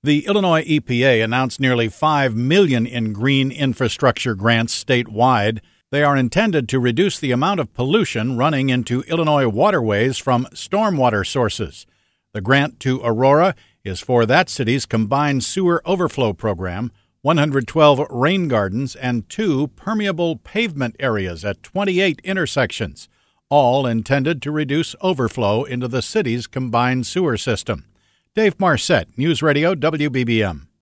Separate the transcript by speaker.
Speaker 1: The Illinois EPA announced nearly $5 million in green infrastructure grants statewide. They are intended to reduce the amount of pollution running into Illinois waterways from stormwater sources. The grant to Aurora is for that city's combined sewer overflow program, 112 rain gardens, and 2 permeable pavement areas at 28 intersections, all intended to reduce overflow into the city's combined sewer system. Dave Marcette, News Radio WBBM.